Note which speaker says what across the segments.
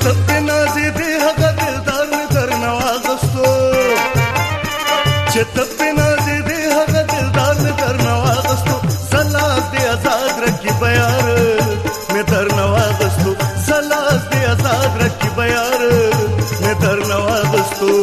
Speaker 1: تب دې نازې دې هغه دلدار مې درنه واغستو چې تب دې نازې دې هغه دلدار مې درنه واغستو زلاس دې آزاد رکھی بیار مې درنه واغستو زلاس دې آزاد رکھی بیار مې درنه واغستو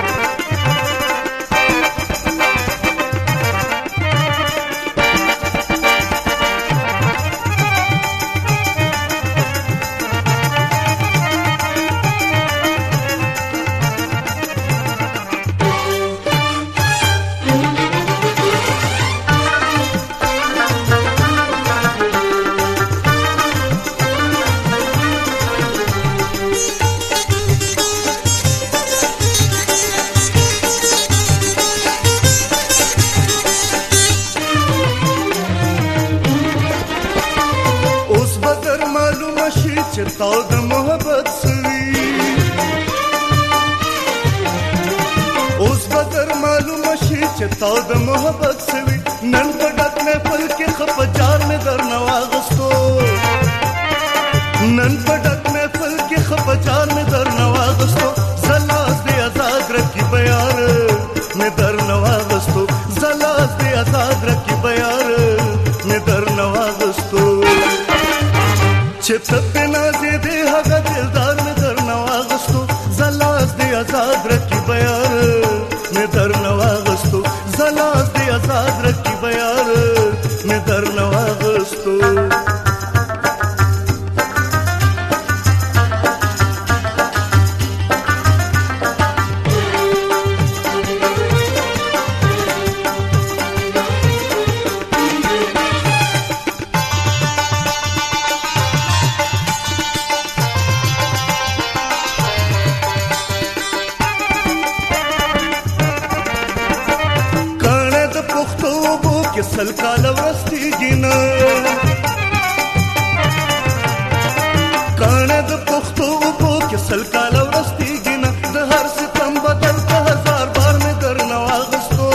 Speaker 1: چتاو د محبت سوي اوس بدر معلومه شي چتاو د محبت سوي نن په ډک محفل کې خپ جار مې درنه واغستو نن په ډک محفل کې خپ جار مې درنه واغستو زلاس دې آزاد رکھی بیار مې درنه واغستو زلاس دې آزاد رکھی بیار مې درنه واغستو چې تب دې نازې دې هغه دلدار مې درنه واغستو زلاس دې آزاد رکھی بیار مې درنه واغستو زلاس دې آزاد رکھی بیار مې درنه واغستو سل کال ورستیږي نه کاڼه د پښتو اوبو کې سل کال ورستیږي نه د هر ستم بدل په هزار بار مې درنه واغستو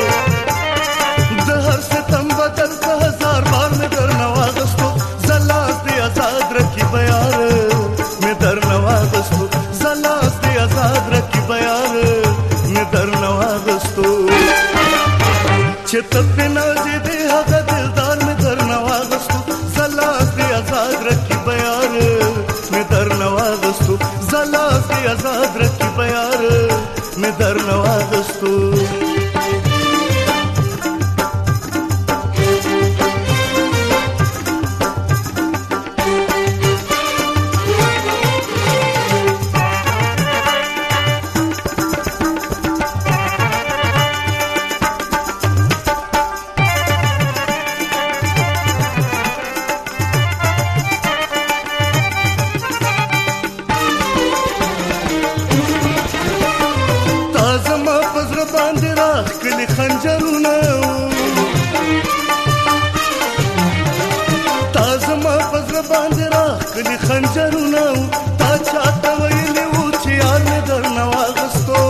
Speaker 1: د هر ستم بدل په هزار بار مې درنه واغستو زلاس دې آزاد رکھی بیار مې درنه واغستو زلاس دې آزاد رکھی بیار مې درنه واغستو چې تب دې نازې دې هغه دلدار مې درنه واغستو زلاس دې آزاد رکھی بیار مې درنه واغستو زلاس دې آزاد رکھی بیار مې درنه واغستو باندې راخلي خنجرونه تا زما پزړه باندې راخلي خنجرونه تا چاته ویلي وو چې یار مې درنه واغستو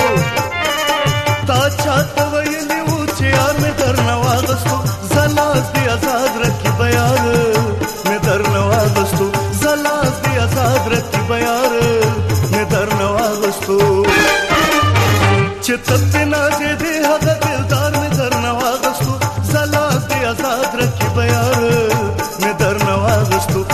Speaker 1: تا چاته ویلي وو چې یار مې درنه واغستو زلاس دې آزاد رکھی بیار مې درنه واغستو زلاس دې آزاد رکھی بیار مې درنه واغستو چې تب دې نازې دې هغه دلدار مې درنه واغستو زلاس دې آزاد رکھی بیار مې درنه واغستو